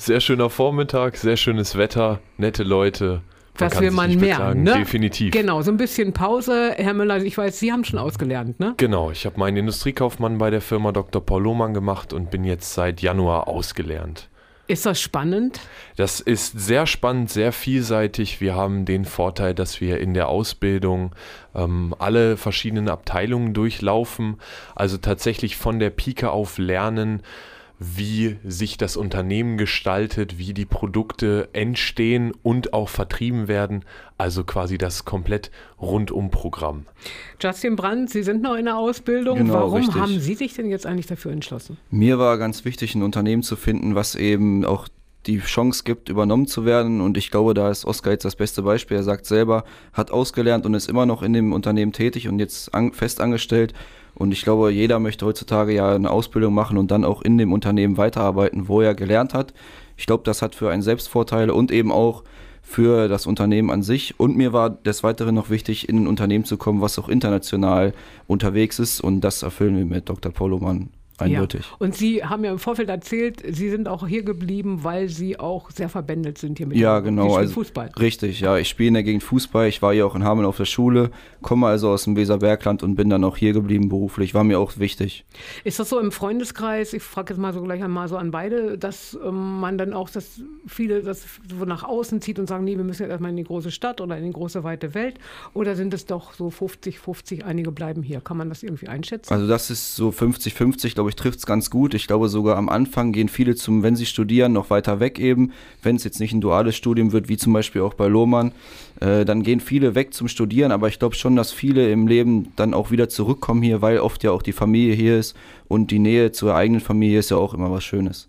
Sehr schöner Vormittag, sehr schönes Wetter, nette Leute. Was will man mehr, ne? Definitiv. Genau, so ein bisschen Pause. Herr Müller, ich weiß, Sie haben schon ausgelernt, ne? Genau, ich habe meinen Industriekaufmann bei der Firma Dr. Paul Lohmann gemacht und bin jetzt seit Januar ausgelernt. Ist das spannend? Das ist sehr spannend, sehr vielseitig. Wir haben den Vorteil, dass wir in der Ausbildung alle verschiedenen Abteilungen durchlaufen, also tatsächlich von der Pike auf lernen, wie sich das Unternehmen gestaltet, wie die Produkte entstehen und auch vertrieben werden. Also quasi das komplett Rundum-Programm. Justin Brandt, Sie sind noch in der Ausbildung. Genau, Warum richtig. haben Sie sich denn jetzt eigentlich dafür entschlossen? Mir war ganz wichtig, ein Unternehmen zu finden, was eben auch die Chance gibt, übernommen zu werden. Und ich glaube, da ist Oskar jetzt das beste Beispiel. Er sagt selber, hat ausgelernt und ist immer noch in dem Unternehmen tätig und jetzt fest angestellt. Und ich glaube, jeder möchte heutzutage ja eine Ausbildung machen und dann auch in dem Unternehmen weiterarbeiten, wo er gelernt hat. Ich glaube, das hat für einen Selbstvorteile und eben auch für das Unternehmen an sich. Und mir war des Weiteren noch wichtig, in ein Unternehmen zu kommen, was auch international unterwegs ist. Und das erfüllen wir mit Dr. Paul Lohmann eindeutig. Ja. Und Sie haben ja im Vorfeld erzählt, Sie sind auch hier geblieben, weil Sie auch sehr verbändelt sind hier mit dem Fußball. Richtig, ja. Ich spiele in der Gegend Fußball. Ich war hier auch in Hameln auf der Schule, komme also aus dem Weserbergland und bin dann auch hier geblieben beruflich. War mir auch wichtig. Ist das so im Freundeskreis, ich frage jetzt mal so gleich einmal so an beide, dass man dann auch, dass viele das so nach außen zieht und sagen, nee, wir müssen jetzt erstmal in die große Stadt oder in die große weite Welt? Oder sind es doch so 50-50, einige bleiben hier? Kann man das irgendwie einschätzen? Also das ist so 50-50, glaube ich, trifft es ganz gut. Ich glaube sogar am Anfang gehen viele wenn sie studieren, noch weiter weg eben. Wenn es jetzt nicht ein duales Studium wird, wie zum Beispiel auch bei Lohmann, dann gehen viele weg zum Studieren. Aber ich glaube schon, dass viele im Leben dann auch wieder zurückkommen hier, weil oft ja auch die Familie hier ist und die Nähe zur eigenen Familie ist ja auch immer was Schönes.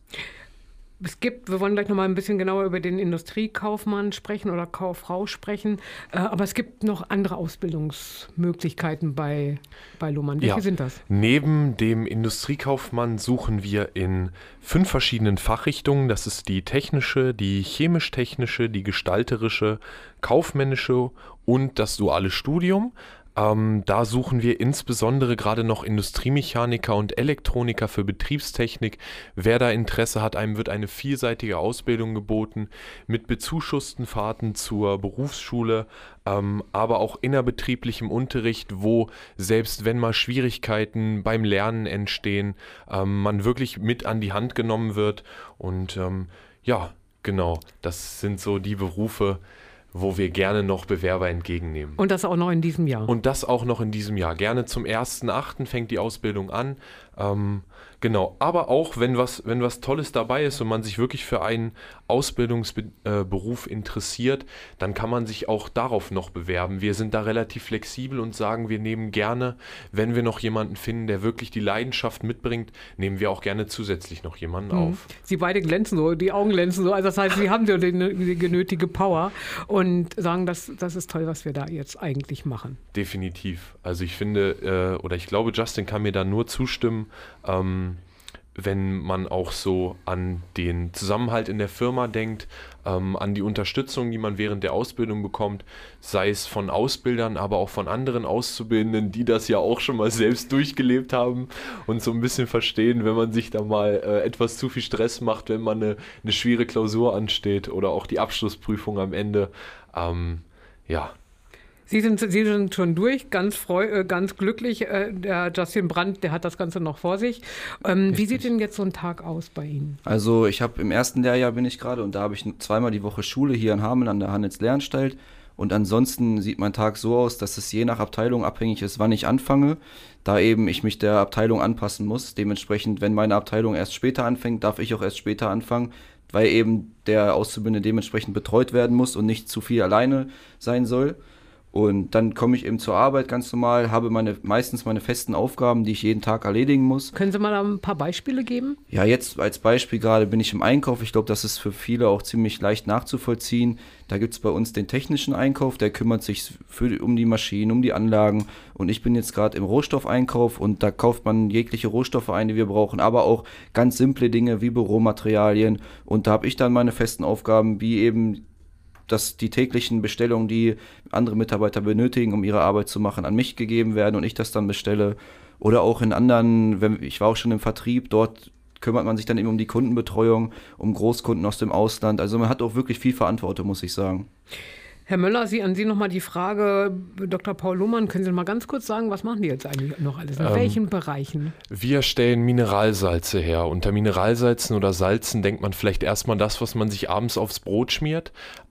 Wir wollen gleich nochmal ein bisschen genauer über den Industriekaufmann sprechen oder Kauffrau sprechen, aber es gibt noch andere Ausbildungsmöglichkeiten bei Lohmann. Welche sind das? Neben dem Industriekaufmann suchen wir in 5 verschiedenen Fachrichtungen. Das ist die technische, die chemisch-technische, die gestalterische, kaufmännische und das duale Studium. Da suchen wir insbesondere gerade noch Industriemechaniker und Elektroniker für Betriebstechnik. Wer da Interesse hat, einem wird eine vielseitige Ausbildung geboten mit bezuschussten Fahrten zur Berufsschule, aber auch innerbetrieblichem Unterricht, wo selbst wenn mal Schwierigkeiten beim Lernen entstehen, man wirklich mit an die Hand genommen wird. Und ja, genau, das sind so die Berufe, wo wir gerne noch Bewerber entgegennehmen. Und das auch noch in diesem Jahr? Und das auch noch in diesem Jahr. Gerne zum 1.8. fängt die Ausbildung an. Genau, aber auch wenn was Tolles dabei ist und man sich wirklich für einen Ausbildungsberuf interessiert, dann kann man sich auch darauf noch bewerben. Wir sind da relativ flexibel und sagen, wir nehmen gerne, wenn wir noch jemanden finden, der wirklich die Leidenschaft mitbringt, nehmen wir auch gerne zusätzlich noch jemanden auf. Sie beide glänzen so, die Augen glänzen so, also das heißt, Sie haben so die genötige Power und sagen, das ist toll, was wir da jetzt eigentlich machen. Definitiv. Also ich finde, oder ich glaube, Justin kann mir da nur zustimmen, wenn man auch so an den Zusammenhalt in der Firma denkt, an die Unterstützung, die man während der Ausbildung bekommt, sei es von Ausbildern, aber auch von anderen Auszubildenden, die das ja auch schon mal selbst durchgelebt haben und so ein bisschen verstehen, wenn man sich da mal etwas zu viel Stress macht, wenn man eine schwere Klausur ansteht oder auch die Abschlussprüfung am Ende. Ja. Sie sind schon durch, ganz glücklich. Der Justin Brandt, der hat das Ganze noch vor sich. Wie sieht denn jetzt so ein Tag aus bei Ihnen? Also ich habe im ersten Lehrjahr bin ich gerade und da habe ich zweimal die Woche Schule hier in Hameln an der Handels-Lehranstalt. Und ansonsten sieht mein Tag so aus, dass es je nach Abteilung abhängig ist, wann ich anfange, da eben ich mich der Abteilung anpassen muss. Dementsprechend, wenn meine Abteilung erst später anfängt, darf ich auch erst später anfangen, weil eben der Auszubildende dementsprechend betreut werden muss und nicht zu viel alleine sein soll. Und dann komme ich eben zur Arbeit ganz normal, habe meistens meine festen Aufgaben, die ich jeden Tag erledigen muss. Können Sie mal da ein paar Beispiele geben? Ja, jetzt als Beispiel gerade bin ich im Einkauf. Ich glaube, das ist für viele auch ziemlich leicht nachzuvollziehen. Da gibt es bei uns den technischen Einkauf, der kümmert sich um die Maschinen, um die Anlagen. Und ich bin jetzt gerade im Rohstoffeinkauf und da kauft man jegliche Rohstoffe ein, die wir brauchen, aber auch ganz simple Dinge wie Büromaterialien. Und da habe ich dann meine festen Aufgaben, wie eben die täglichen Bestellungen, die andere Mitarbeiter benötigen, um ihre Arbeit zu machen, an mich gegeben werden und ich das dann bestelle. Oder auch in anderen, ich war auch schon im Vertrieb, dort kümmert man sich dann eben um die Kundenbetreuung, um Großkunden aus dem Ausland. Also man hat auch wirklich viel Verantwortung, muss ich sagen. Herr Möller, an Sie nochmal die Frage, Dr. Paul Lohmann, können Sie mal ganz kurz sagen, was machen die jetzt eigentlich noch alles? In welchen Bereichen? Wir stellen Mineralsalze her. Unter Mineralsalzen oder Salzen denkt man vielleicht erstmal das, was man sich abends aufs Brot schmiert,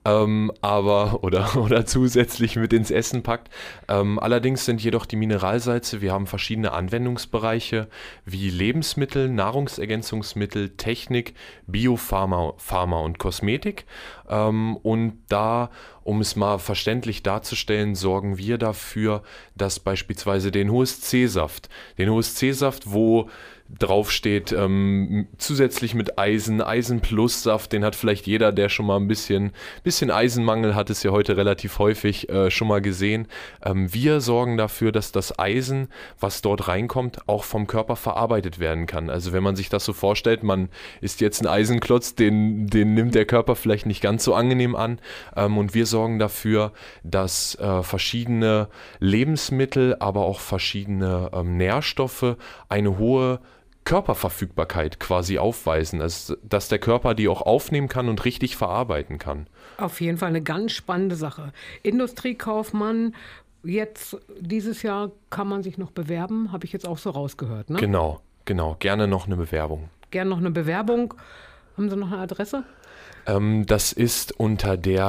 oder zusätzlich mit ins Essen packt. Allerdings sind jedoch die Mineralsalze, wir haben verschiedene Anwendungsbereiche wie Lebensmittel, Nahrungsergänzungsmittel, Technik, Biopharma und Kosmetik. Und da, um es mal verständlich darzustellen, sorgen wir dafür, dass beispielsweise den HSC-Saft, wo drauf steht, zusätzlich mit Eisen Plus Saft, den hat vielleicht jeder, der schon mal ein bisschen Eisenmangel hat, ist ja heute relativ häufig schon mal gesehen. Wir sorgen dafür, dass das Eisen, was dort reinkommt, auch vom Körper verarbeitet werden kann. Also wenn man sich das so vorstellt, man isst jetzt einen Eisenklotz, den nimmt der Körper vielleicht nicht ganz so angenehm an, und wir sorgen dafür, dass verschiedene Lebensmittel, aber auch verschiedene Nährstoffe eine hohe Körperverfügbarkeit quasi aufweisen, also dass der Körper die auch aufnehmen kann und richtig verarbeiten kann. Auf jeden Fall eine ganz spannende Sache. Industriekaufmann, jetzt dieses Jahr kann man sich noch bewerben, habe ich jetzt auch so rausgehört, ne? Genau. Gerne noch eine Bewerbung. Haben Sie noch eine Adresse? Das ist unter der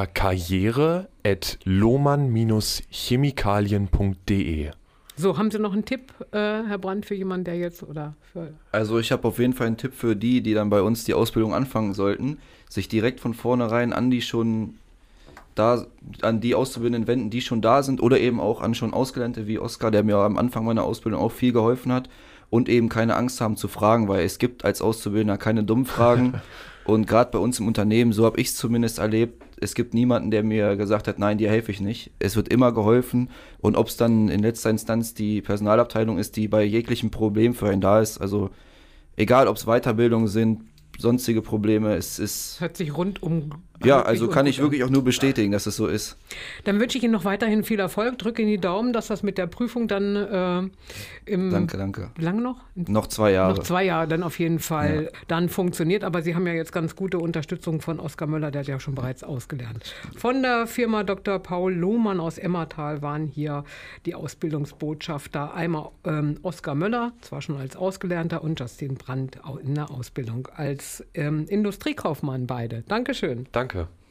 karriere@lohmann-chemikalien.de. So, haben Sie noch einen Tipp, Herr Brandt, für jemanden, der jetzt Also ich habe auf jeden Fall einen Tipp für die dann bei uns die Ausbildung anfangen sollten, sich direkt von vornherein an die Auszubildenden wenden, die schon da sind oder eben auch an schon Ausgelernte wie Oskar, der mir am Anfang meiner Ausbildung auch viel geholfen hat und eben keine Angst haben zu fragen, weil es gibt als Auszubildender keine dummen Fragen und gerade bei uns im Unternehmen, so habe ich es zumindest erlebt, es gibt niemanden, der mir gesagt hat, nein, dir helfe ich nicht. Es wird immer geholfen und ob es dann in letzter Instanz die Personalabteilung ist, die bei jeglichem Problem für einen da ist, also egal ob es Weiterbildungen sind, sonstige Probleme, es ist... Hört sich rundum... Ja, also kann ich wirklich auch nur bestätigen, dass es so ist. Dann wünsche ich Ihnen noch weiterhin viel Erfolg. Drücke in die Daumen, dass das mit der Prüfung dann Danke. Wie lange noch? Noch 2 Jahre. Noch 2 Jahre dann auf jeden Fall dann funktioniert. Aber Sie haben ja jetzt ganz gute Unterstützung von Oskar Möller, der hat ja schon bereits ausgelernt. Von der Firma Dr. Paul Lohmann aus Emmertal waren hier die Ausbildungsbotschafter. Einmal Oskar Möller, zwar schon als Ausgelernter, und Justin Brandt in der Ausbildung als Industriekaufmann beide. Dankeschön. Danke.